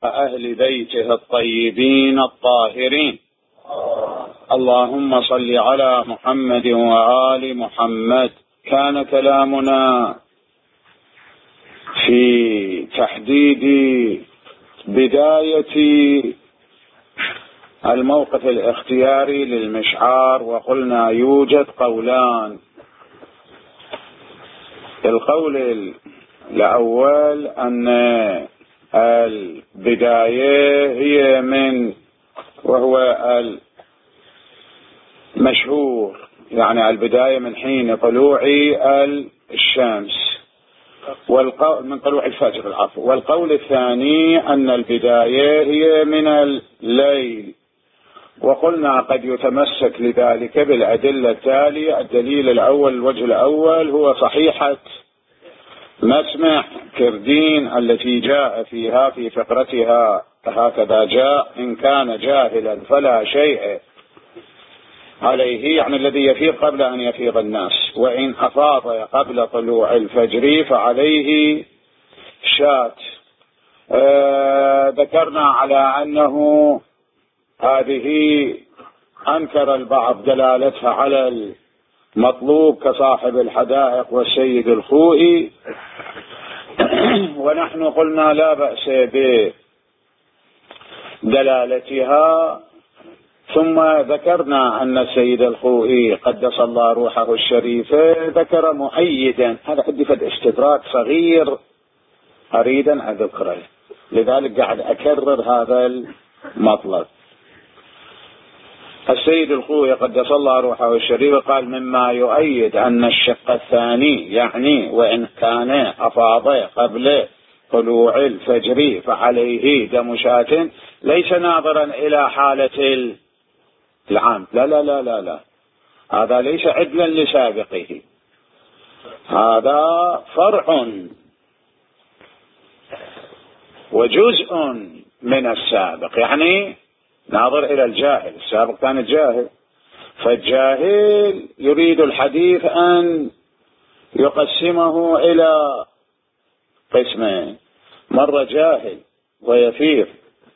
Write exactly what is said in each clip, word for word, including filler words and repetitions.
أهل بيته الطيبين الطاهرين. اللهم صل على محمد وآل محمد. كان كلامنا في تحديد بداية الموقف الاختياري للمشعار، وقلنا يوجد قولان. القول الأول أن البداية هي من، وهو المشهور، يعني البداية من حين طلوع الشمس والقول من طلوع الفجر العفو. والقول الثاني أن البداية هي من الليل، وقلنا قد يتمسك لذلك بالأدلة التالية. الدليل الأول، الوجه الأول، هو صحيحة مسمع كردين التي جاء فيها في فقرتها هكذا جاء: إن كان جاهلا فلا شيء عليه، يعني الذي يفيق قبل أن يفيق الناس، وإن أفاض قبل طلوع الفجر فعليه شات. آه ذكرنا على أنه هذه أنكر البعض دلالتها على المطلوب كصاحب الحدائق والسيد الخوئي، ونحن قلنا لا بأس بدلالتها. ثم ذكرنا أن السيد الخوئي قدس الله روحه الشريفة ذكر مؤيدا، هذا عندي فد استدراك صغير أريد أن أذكره، لذلك قاعد أكرر هذا المطلب. السيد الخوئي قدس الله روحه الشريفة قال: مما يؤيد أن الشق الثاني، يعني وإن كان أفاض قبل طلوع الفجر فعليه دم شاة، ليس ناظرا إلى حالة العام، لا لا لا لا لا، هذا ليس عدلا لسابقه، هذا فرع وجزء من السابق، يعني ناظر إلى الجاهل. السابق كان الجاهل، فالجاهل يريد الحديث أن يقسمه إلى قسمين: مرة جاهل ويفير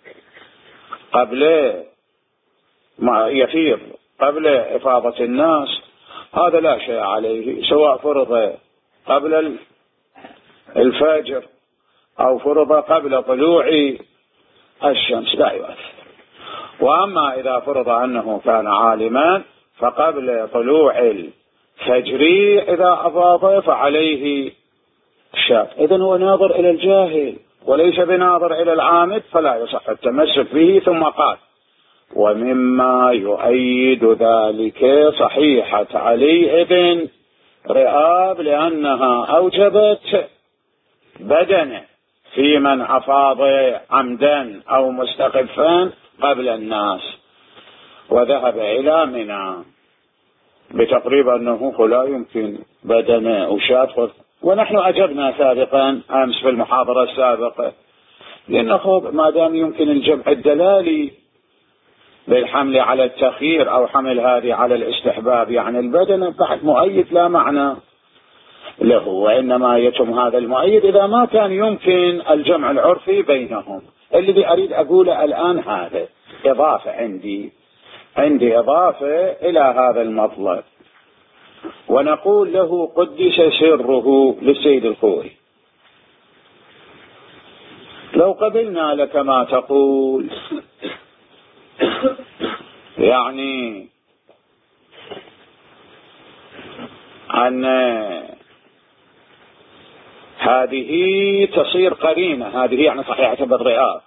قبل ما يفير قبل إفاضة الناس، هذا لا شيء عليه، سواء فرض قبل الفجر أو فرض قبل طلوع الشمس لا يؤثر. وأما إذا فرض أنه كان عالما فقبل طلوع الفجر إذا أفاض فعليه شاة. إذن هو ناظر إلى الجاهل وليس بناظر إلى العامد، فلا يصح التمسك به. ثم قال: ومما يؤيد ذلك صحيحة علي بن رئاب، لأنها أوجبت بدنه في من أفاض عمدا أو مستخفا قبل الناس، وذهب إلى منى بتقريب أنه لا يمكن بدنه وشاة. ونحن أجبنا سابقا أمس في المحاضرة السابقة، لأنه ما دام يمكن الجمع الدلالي بالحمل على التخيير أو حمل هذه على الاستحباب، يعني البدن بعد مؤيد لا معنى له، وإنما يتم هذا المؤيد إذا ما كان يمكن الجمع العرفي بينهم. الذي أريد أقوله الآن هذا إضافة، عندي عندي إضافة إلى هذا المطلب، ونقول له قدس سره للسيد الخوئي: لو قبلنا لك ما تقول، يعني أن هذه تصير قرينة، هذه يعني صحيحة بالرئاب،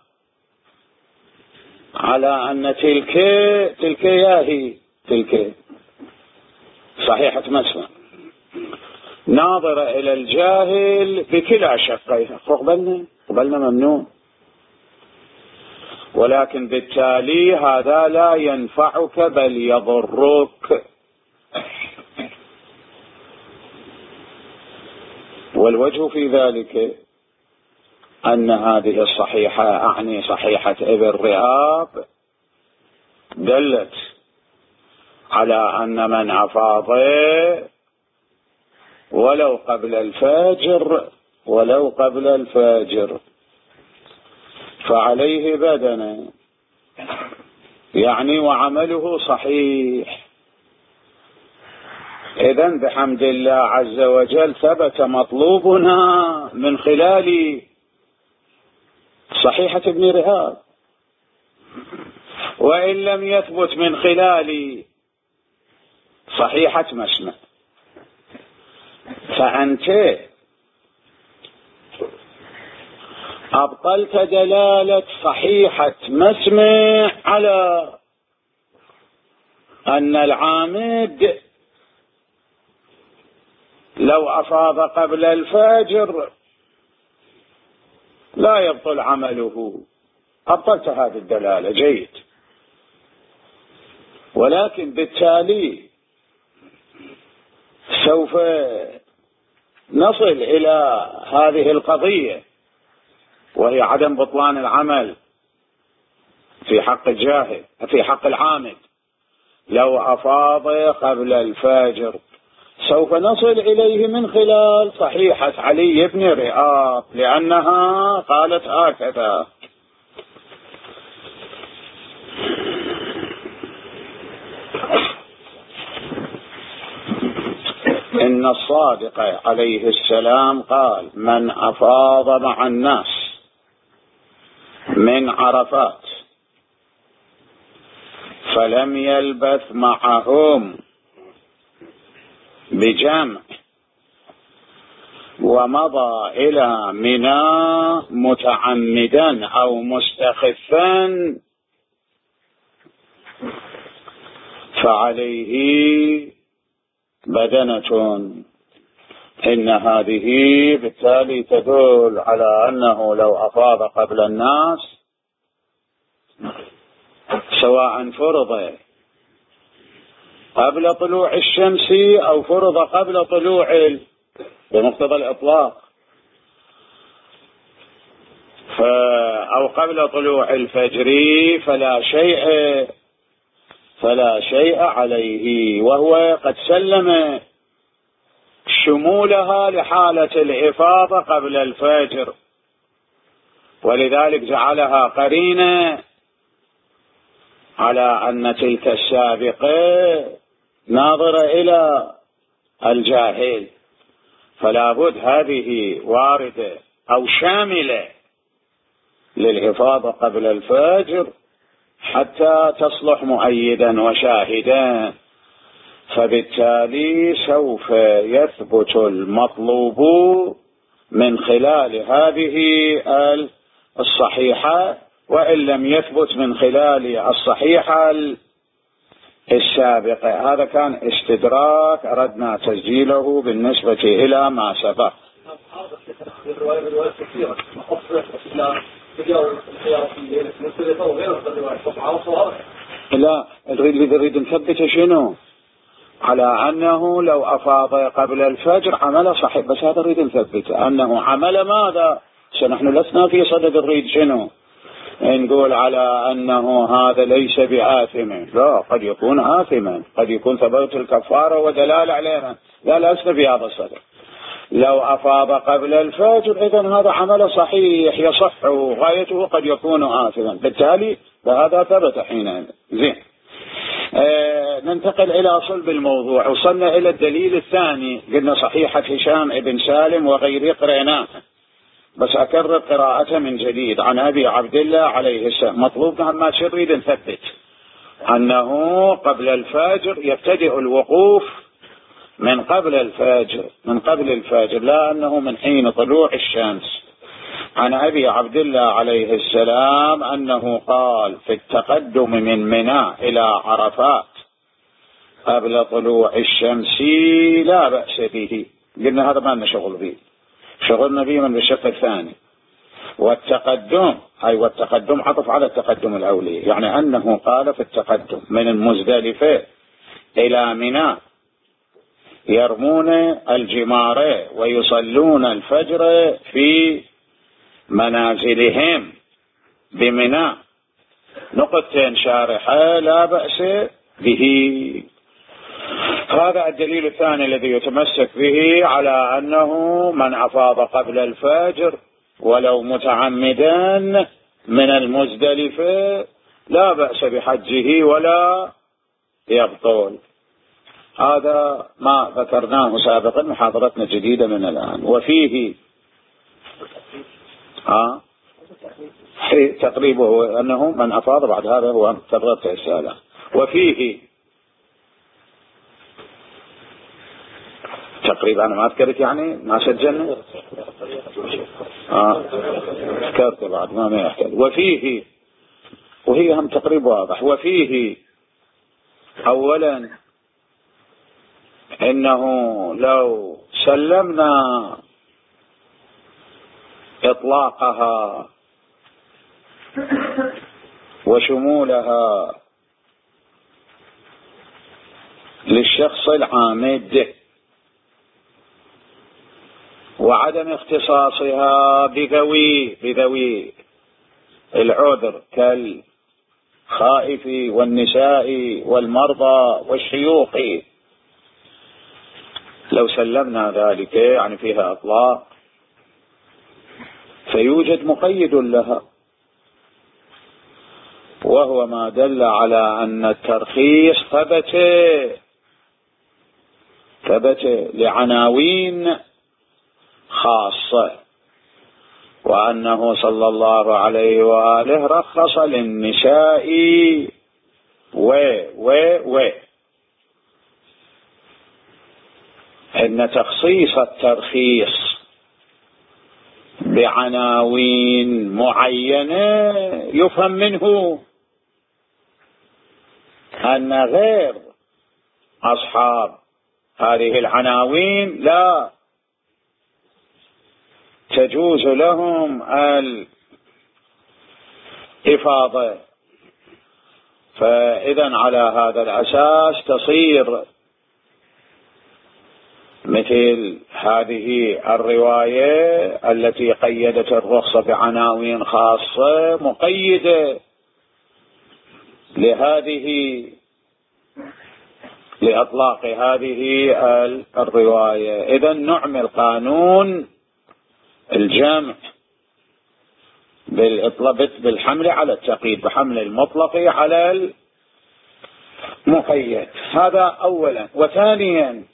على أن تلك تلك ياهي تلك صحيحة مسمى، ناظر إلى الجاهل بكلا شقيه، قبلنا قبلنا ممنوع. ولكن بالتالي هذا لا ينفعك بل يضرك. والوجه في ذلك أن هذه الصحيحة، أعني صحيحة ابن رئاب، دلت على أن من أفاض ولو قبل الفجر ولو قبل الفجر فعليه بدنه، يعني وعمله صحيح. إذن بحمد الله عز وجل ثبت مطلوبنا من خلال صحيحة ابن رهاب، وإن لم يثبت من خلال صحيحة مسمع. فأنت أبطلت دلالة صحيحة مسمع على أن العامد لو أفاض قبل الفجر لا يبطل عمله. أبطلت هذه الدلالة، جيد. ولكن بالتالي سوف نصل إلى هذه القضية، وهي عدم بطلان العمل في حق الجاهل، في حق العامد لو أفاض قبل الفجر. سوف نصل إليه من خلال صحيحة علي بن رهاب، لأنها قالت هكذا: إن الصادق عليه السلام قال: من أفاض مع الناس من عرفات فلم يلبث معهم بجمع ومضى إلى منى متعمدا أو مستخفا فعليه بدنة. إن هذه بالتالي تدل على أنه لو أفاض قبل الناس، سواء فرض قبل طلوع الشمس أو فرض قبل طلوع بمقتضى الإطلاق، أو قبل طلوع الفجر، فلا شيء فلا شيء عليه، وهو قد سلم شمولها لحالة الإفاضة قبل الفجر، ولذلك جعلها قرينة على أن تلك السابقة ناظرة إلى الجاهل، فلا بد هذه واردة أو شاملة للإفاضة قبل الفجر حتى تصلح مؤيدا وشاهدا. فبالتالي سوف يثبت المطلوب من خلال هذه الصحيحة، وإن لم يثبت من خلال الصحيحة السابقة. هذا كان استدراك أردنا تسجيله بالنسبة إلى ما سبق. لا، نريد نريد نثبت شنو؟ على أنه لو أفاض قبل الفجر عمل صحيح، بس هذا نريد نثبت أنه عمل ماذا؟ نحن لسنا في صدد نريد شنو؟ نقول على أنه هذا ليس بآثم، لا، قد يكون آثما، قد يكون ثبت الكفارة ودلالة عليها، لا لسنا في هذا الصدد. لو أفاض قبل الفجر إذن هذا عمل صحيح يصح، غايته قد يكون آثما، بالتالي فهذا ثبت حينئذ. زين، آه ننتقل إلى صلب الموضوع. وصلنا إلى الدليل الثاني، قلنا صحيحة هشام ابن سالم وغيره قرأناه، بس أكرر قراءته من جديد عن أبي عبد الله عليه السلام. مطلوبنا ما نريد نثبت أنه قبل الفجر يبتدئ الوقوف من قبل الفجر، من قبل الفجر، لا أنه من حين طلوع الشمس. عن أبي عبد الله عليه السلام أنه قال في التقدم من منى إلى عرفات قبل طلوع الشمس لا بأس به. قلنا هذا ما لنا شغل به، شغلنا به من بالشق الثاني. والتقدم أي والتقدم عطف على التقدم الأولي، يعني أنه قال في التقدم من المزدلفة إلى منى يرمون الجمار ويصلون الفجر في منازلهم بمنى، نقطتين شارحة لا بأس به. هذا الدليل الثاني الذي يتمسك به على أنه من أفاض قبل الفجر ولو متعمدا من المزدلفة لا بأس بحجه ولا يبطل. هذا ما ذكرناه سابقا، محاضرتنا جديدة من الآن. وفيه ها تقريبه أنه من أفاض بعد هذا هو تقريب السالة. وفيه تقريبا أنا ما أذكرت يعني ما سجلنا آه ذكرت بعد ما ما يحتاج. وفيه وهي هم تقريب واضح. وفيه أولا إنه لو سلمنا إطلاقها وشمولها للشخص العامد وعدم اختصاصها بذوي بذوي العذر كالخائف والنساء والمرضى والشيوخ، لو سلمنا ذلك يعني فيها إطلاق فيوجد مقيد لها، وهو ما دل على أن الترخيص ثبت ثبت لعناوين خاصة، وأنه صلى الله عليه وآله رخص للنساء و و و إن تخصيص الترخيص بعناوين معينة يفهم منه أن غير أصحاب هذه العناوين لا تجوز لهم الإفاضة. فإذا على هذا الأساس تصير مثل هذه الرواية التي قيدت الرخصة بعناوين خاصة مقيدة لهذه لإطلاق هذه الرواية. إذا نعمل قانون الجمع بالحمل على التقييد، بحمل المطلق على المقيد. هذا أولا. وثانيا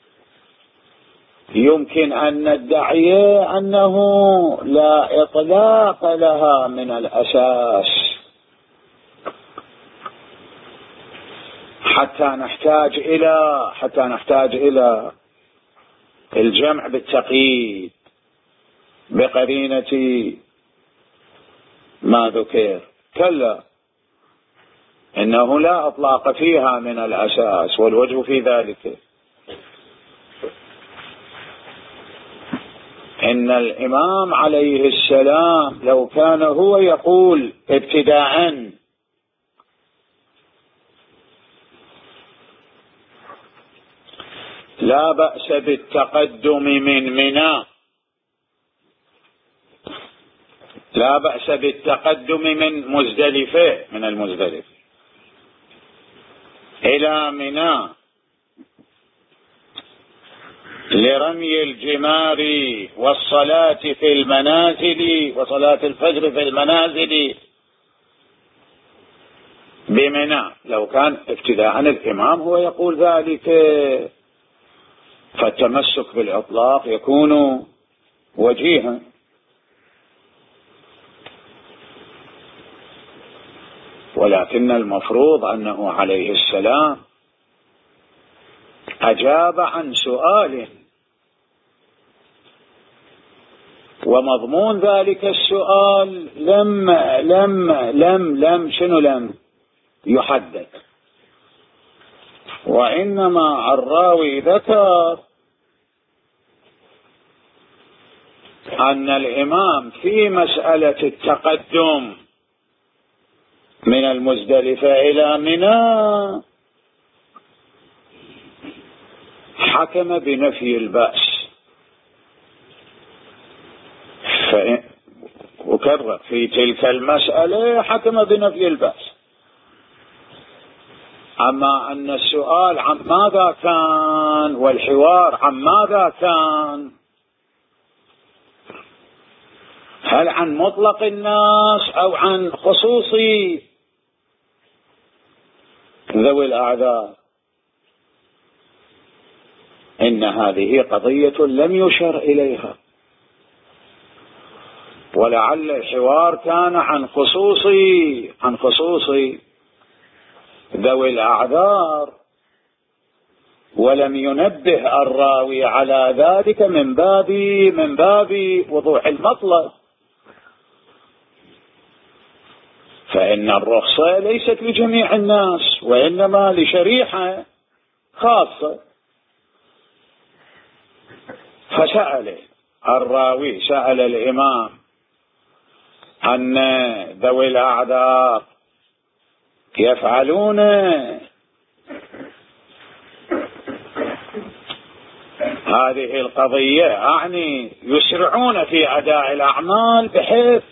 يمكن أن ندعي أنه لا إطلاق لها من الأساس حتى نحتاج إلى حتى نحتاج إلى الجمع بالتقييد بقرينة ما ذكر. كلا، إنه لا إطلاق فيها من الأساس. والوجه في ذلك إن الإمام عليه السلام لو كان هو يقول ابتداءً لا بأس بالتقدم من منى لا بأس بالتقدم من مزدلفة من المزدلفة إلى منى لرمي الجمار والصلاة في المنازل وصلاة الفجر في المنازل بمنى، لو كان ابتداء الإمام هو يقول ذلك فالتمسك بالإطلاق يكون وجيها. ولكن المفروض أنه عليه السلام أجاب عن سؤال، ومضمون ذلك السؤال لم لم لم لم شنو لم يحدد، وإنما الراوي ذكر أن الإمام في مسألة التقدم من المزدلفة إلى منى حكم بنفي البأس. وكرر في تلك المسألة حكم بنفي البأس. أما أن السؤال عن ماذا كان والحوار عن ماذا كان هل عن مطلق الناس أو عن خصوصي ذوي الأعذار؟ إن هذه قضية لم يشر إليها، ولعل الحوار كان عن خصوصي عن خصوصي ذوي الأعذار، ولم ينبه الراوي على ذلك من باب من باب وضوح المطلب. فإن الرخصة ليست لجميع الناس، وإنما لشريحة خاصة. فسأل الراوي سأل الإمام أن ذوي الأعذار يفعلون هذه القضية، يعني يسرعون في أداء الأعمال بحيث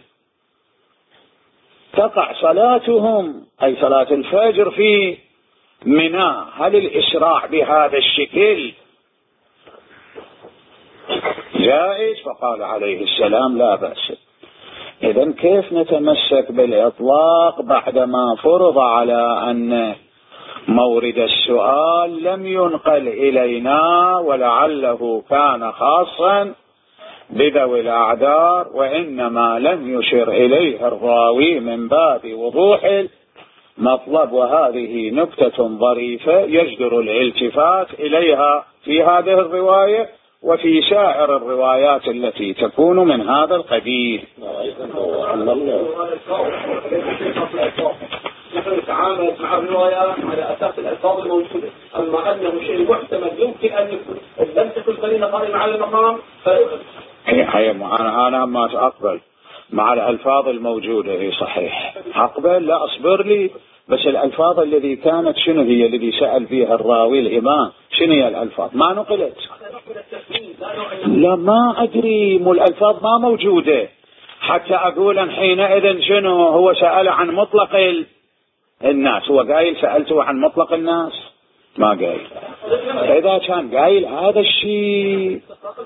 تقع صلاتهم، أي صلاة الفجر في منى، هل الإسراع بهذا الشكل جائز؟ فقال عليه السلام لا بأس. إذن كيف نتمسك بالإطلاق بعدما فرض على أن مورد السؤال لم ينقل إلينا، ولعله كان خاصا بذوي الأعذار، وإنما لم يشر إليه الراوي من باب وضوح المطلب. وهذه نكتة ظريفة يجدر الالتفات إليها في هذه الرواية وفي سائر الروايات التي تكون من هذا القبيل. نحن نتعامل مع الروايات على أساس الألفاظ الموجودة، أما أنه شيء محتمل يمكن أن يكون لم تكن قرينة قائمة على المقام فيؤخذ. هي أنا أنا ما أقبل مع الألفاظ الموجودة، هي صحيح أقبل، لا أصبر لي، بس الألفاظ الذي كانت شنو هي الذي سأل فيها الراوي الإمام؟ شنو هي الألفاظ؟ ما نقلت. لا ما أدري، مو الألفاظ ما موجودة حتى أقول حينئذ شنو هو سأل عن مطلق الناس. هو قايل سألته عن مطلق الناس؟ ما قايل. إذا كان قايل هذا الشيء،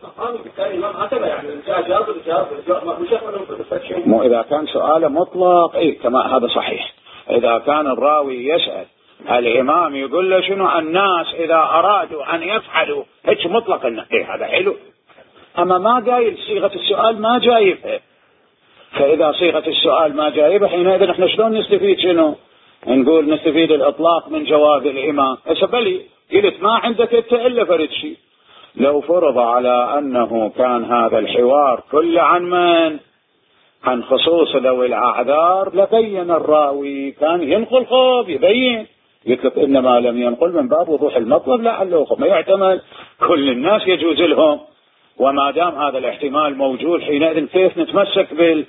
مو إذا كان سؤاله مطلق إيه كما هذا صحيح. إذا كان الراوي يسأل الإمام يقول له شنو الناس إذا أرادوا أن يفعلوا هيك مطلق الناس، إيه هذا حلو. أما ما قايل صيغة السؤال ما جايبها، فإذا صيغة السؤال ما جايبها حينئذ نحن شلون نستفيد شنو؟ نقول نستفيد الإطلاق من جواب الإمام. أسبلي قلت ما عندك أنت إلا فرد شيء. لو فرض على أنه كان هذا الحوار كل عن من؟ عن خصوص ذوي الأعذار لبين الراوي، كان ينقل خوف يبين، يطلق إنما لم ينقل من باب وضوح المطلب لعله ما يحتمل كل الناس يجوز لهم. وما دام هذا الاحتمال موجود حينئذ كيف نتمسك بال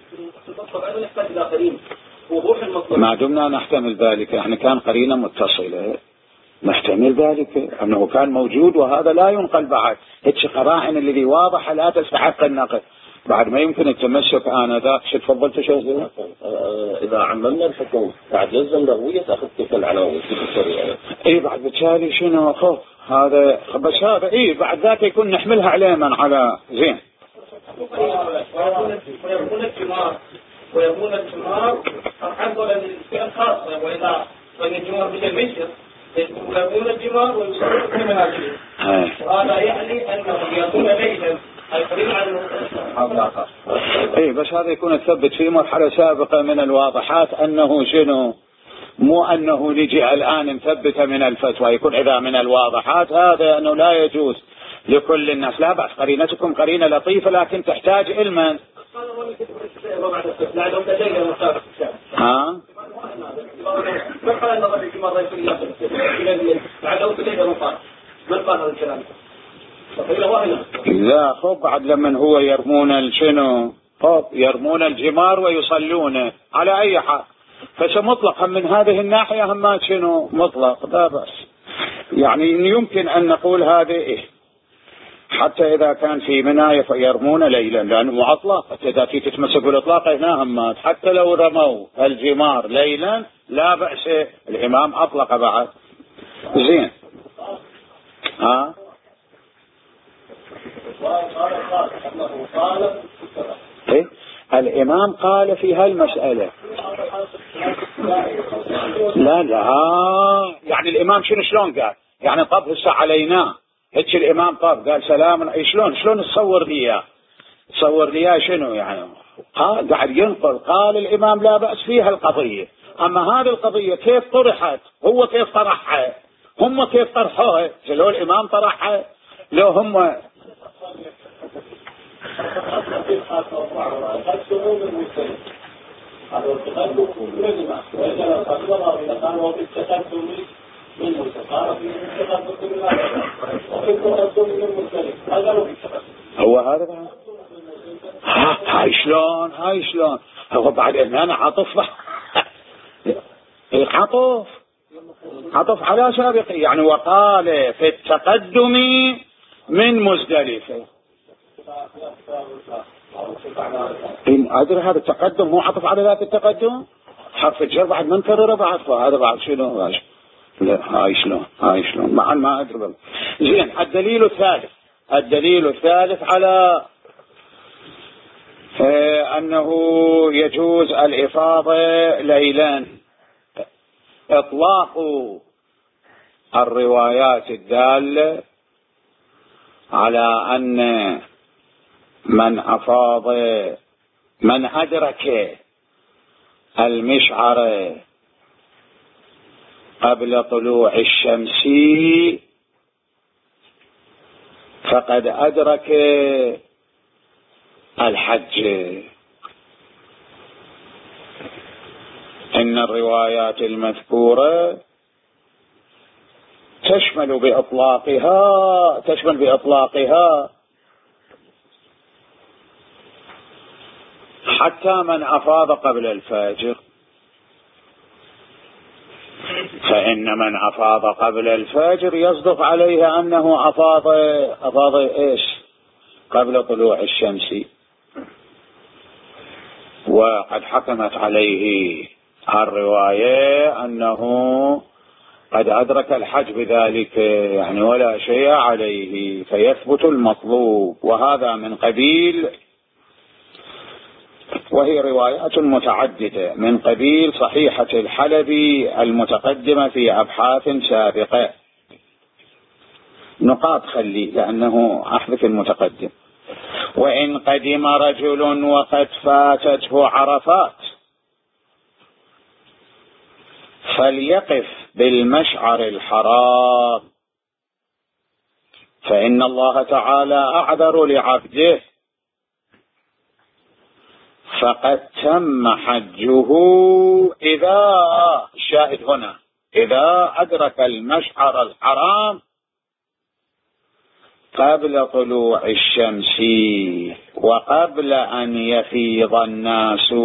ما دمنا نحتمل ذلك؟ احنا كان قرينة متصلة نحتمل ذلك أنه كان موجود، وهذا لا ينقل بعد. هيك قرائن الذي واضحة لا تستحق النقل، بعد ما يمكن التمسك. أنا ذاك شو تفضلت شو إذا عملنا الحكم بعد يلزم له تأخذ كيف العناوين كيف الشريعة. إيه بعد بالتالي شنو خوف هذا، بس هذا إيه بعد ذاك يكون نحملها عليه من على زين. ويكون الجمار ويكون الجمار أفضل للفئة الخاصة، وإذا كان الجمار بالميسر ويكون الجمار ويصير كما هذه، وهذا يعني أنه يكون ليلا اي بس هذا يكون الثبت في مرحلة سابقة من الواضحات انه شنو، مو انه نجي الان نثبت من الفتوى. يكون اذا من الواضحات هذا انه لا يجوز لكل الناس، لا بأس. قرينتكم قرينة لطيفة لكن تحتاج علما. ها لا خب بعد لمن هو يرمون الشنو خب يرمون الجمار ويصلون على اي حال، فسمطلق من هذه الناحية هم شنو مطلق لا بأس. يعني يمكن ان نقول هذه إيه حتى اذا كان في مناية يرمون ليلا لانه معطلق، اذا في تتمسك بالاطلاق هنا هم حتى لو رموا الجمار ليلا لا بأس، الامام اطلق بعد زين. ها إيه؟ الإمام قال في هالمسألة. لا لا يعني الإمام شنو شلون قال؟ يعني طب هسه علينا هيك الإمام طب قال سلام شلون شلون تصور لي تصور لي شنو يعني قاعد ينقل. قال الإمام لا بأس فيها القضية، أما هذه القضية كيف طرحت، هو كيف طرحها، هم كيف طرحوها، لو الإمام طرحها لو هم هو هذا هاي شلون هاي شلون هو بعد ان انا عطف العطف عطف على سابق يعني وقال في التقدم من مزدلفة. إن أدري هذا التقدم هو عطف على ذات التقدم، حرف الجر بعد من كرر بعد فهذا بعد شنو لا هاي شلون هاي شلون مع ما أدري بل. زين الدليل الثالث الدليل الثالث على أنه يجوز الإفاضة ليلا إطلاق الروايات الدالة على أن من أفاض من أدرك المشعر قبل طلوع الشمس فقد أدرك الحج. إن الروايات المذكورة تشمل بإطلاقها تشمل بإطلاقها حتى من أفاض قبل الفجر، فإن من أفاض قبل الفجر يصدق عليه أنه أفاض أفاض إيش قبل طلوع الشمس، وقد حكمت عليه الرواية أنه قد أدرك الحج بذلك يعني ولا شيء عليه فيثبت المطلوب. وهذا من قبيل وهي روايات متعددة من قبيل صحيحة الحلبي المتقدمة في أبحاث سابقة. نقاط خلي لأنه أحدث المتقدم. وإن قدم رجل وقد فاتته عرفات فليقف بالمشعر الحرام، فإن الله تعالى أعذر لعبده فقد تم حجه إذا الشاهد هنا إذا أدرك المشعر الحرام قبل طلوع الشمس وقبل أن يفيض الناس.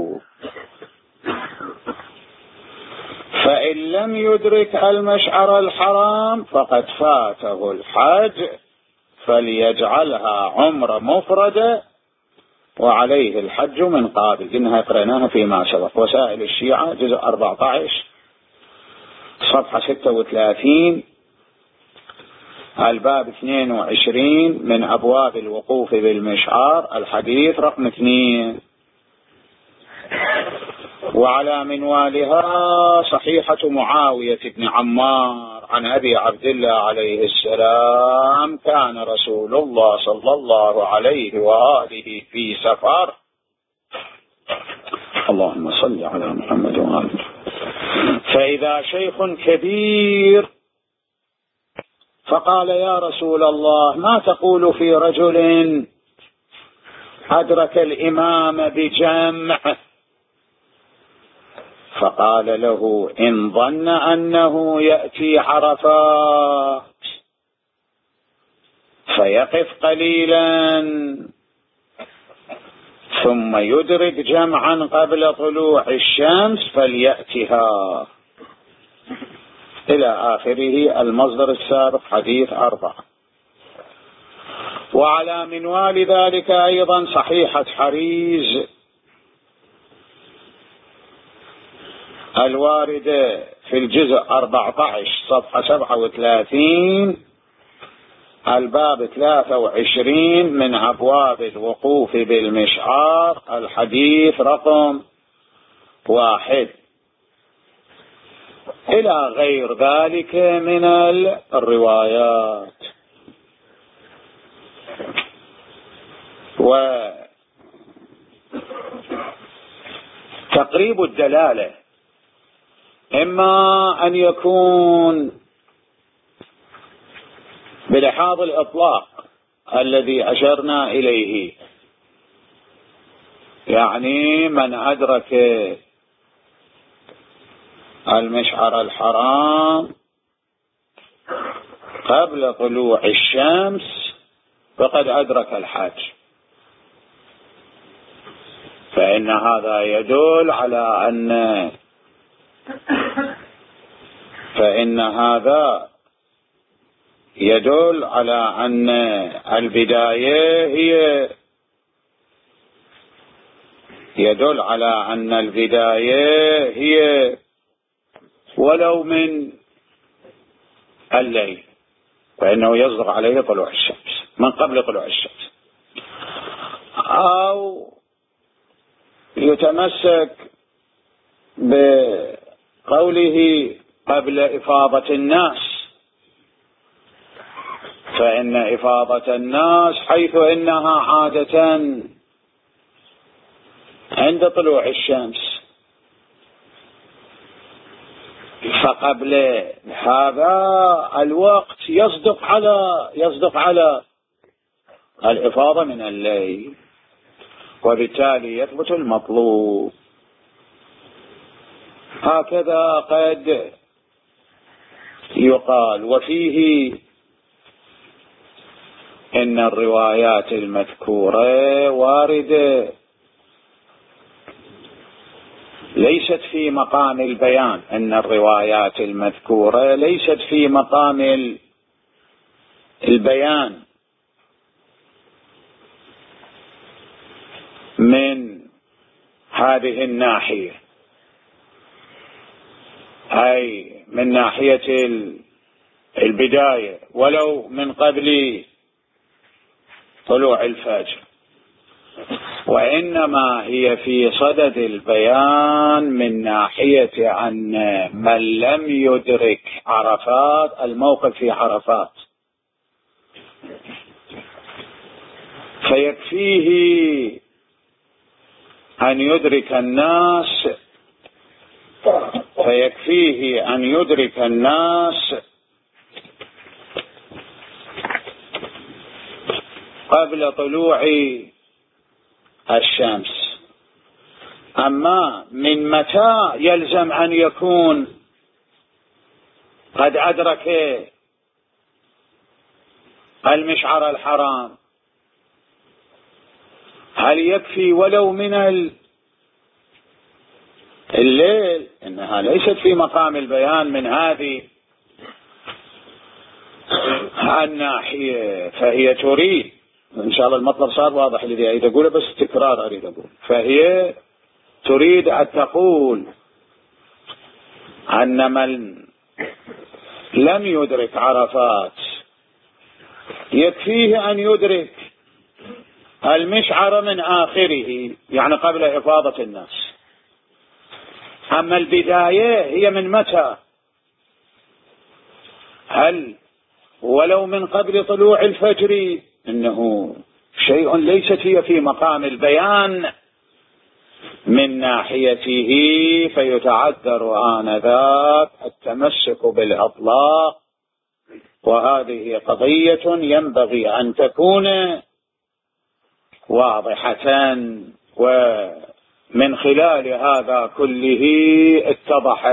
فإن لم يدرك المشعر الحرام فقد فاته الحج فليجعلها عمرة مفردة وعليه الحج من قابل. إنها قرأناها فيما سبق. وسائل الشيعة جزء أربعة عشر صفحة ستة وثلاثين الباب اثنين وعشرين من أبواب الوقوف بالمشعار الحديث رقم اثنين. وعلى منوالها صحيحة معاوية بن عمار عن أبي عبد الله عليه السلام كان رسول الله صلى الله عليه وآله في سفر. اللهم صل على محمد وآله. فإذا شيخ كبير فقال يا رسول الله ما تقول في رجل أدرك الإمام بجمع؟ فقال له إن ظن أنه يأتي عرفات فيقف قليلا ثم يدرك جمعا قبل طلوع الشمس فليأتها إلى آخره. المصدر السابق حديث أربعة. وعلى منوال ذلك أيضا صحيحة حريز الواردة في الجزء أربعة عشر صفحة سبعة وثلاثين الباب ثلاثة وعشرين من أبواب الوقوف بالمشعار، الحديث رقم واحد، إلى غير ذلك من الروايات. وتقريب الدلالة إما أن يكون بلحاظ الإطلاق الذي أشرنا إليه، يعني من أدرك المشعر الحرام قبل طلوع الشمس فقد أدرك الحج، فإن هذا يدل على أن فإن هذا يدل على أن البداية هي يدل على أن البداية هي ولو من الليل، فإنه يصدق عليه طلوع الشمس من قبل طلوع الشمس، أو يتمسك بقوله قبل إفاضة الناس، فإن إفاضة الناس حيث إنها عادة عند طلوع الشمس، فقبل هذا الوقت يصدق على يصدق على الإفاضة من الليل، وبالتالي يثبت المطلوب. هكذا قد يقال. وفيه إن الروايات المذكورة واردة ليست في مقام البيان، إن الروايات المذكورة ليست في مقام البيان من هذه الناحية، أي من ناحية البداية ولو من قبل طلوع الفجر، وإنما هي في صدد البيان من ناحية أن من لم يدرك عرفات الموقف في عرفات فيكفيه أن يدرك الناس فيكفيه أن يدرك الناس قبل طلوع الشمس. أما من متى يلزم أن يكون قد أدرك المشعر الحرام؟ هل يكفي ولو من الليل؟ إنها ليست في مقام البيان من هذه الناحية، فهي تريد، إن شاء الله المطلب صار واضح الذي أريد أقوله، بس تكرار أريد أقول، فهي تريد أن تقول أن من لم يدرك عرفات يكفيه أن يدرك المشعر من آخره، يعني قبل إفاضة الناس. أما البداية هي من متى؟ هل ولو من قبل طلوع الفجر؟ إنه شيء ليست هي في مقام البيان من ناحيته، فيتعذر آنذاك التمسك بالأطلاق، وهذه قضية ينبغي أن تكون واضحة. ومن خلال هذا كله اتضح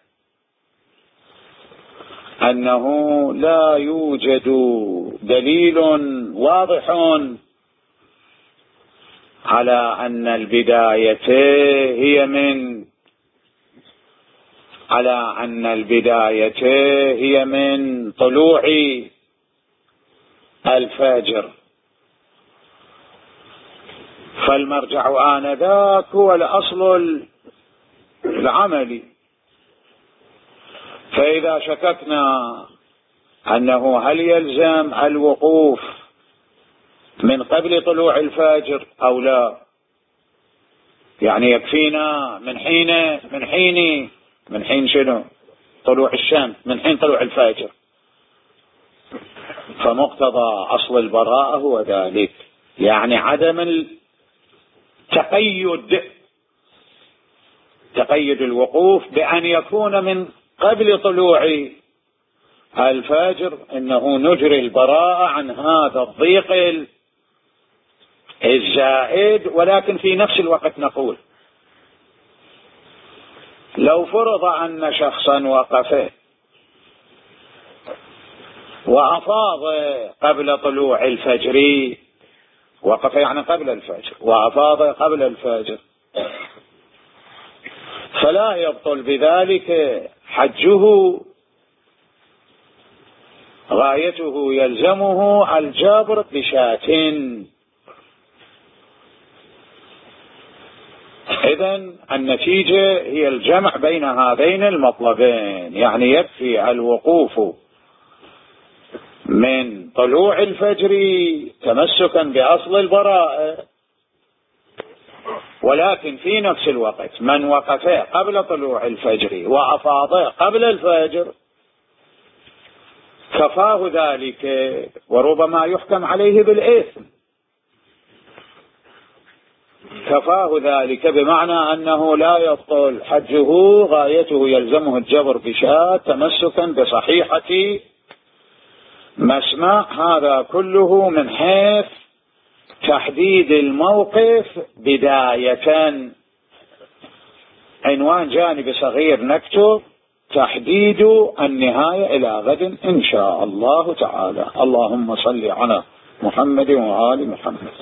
أنه لا يوجد دليل واضح على أن البداية هي من على أن البداية هي من طلوع الفجر، فالمرجع آنذاك هو الأصل العملي. فإذا شككنا أنه هل يلزم الوقوف من قبل طلوع الفجر أو لا؟ يعني يكفينا من حين من حين من حين شنو؟ طلوع الشمس، من حين طلوع الفجر. فمقتضى أصل البراءة هو ذلك، يعني عدم التقيد، تقيد الوقوف بأن يكون من قبل طلوع الفجر، إنه نجري البراءة عن هذا الضيق الزائد. ولكن في نفس الوقت نقول لو فرض أن شخصا وقف وأفاض قبل طلوع الفجر، وقف يعني قبل الفجر، وأفاض قبل الفجر، فلا يبطل بذلك حجه، غايته يلزمه الجبر بشاة. إذن النتيجة هي الجمع بين هذين المطلبين، يعني يكفي الوقوف من طلوع الفجر تمسكا بأصل البراءة، ولكن في نفس الوقت من وقف قبل طلوع الفجر وأفاض قبل الفجر كفاه ذلك، وربما يحكم عليه بالإثم، كفاه ذلك بمعنى أنه لا يبطل حجه، غايته يلزمه الجبر بشاة تمسكا بصحيحة مسمع. هذا كله من حيث تحديد الموقف بداية. عنوان جانبي صغير نكتب: تحديد النهاية. إلى غد إن شاء الله تعالى. اللهم صل على محمد وآل محمد.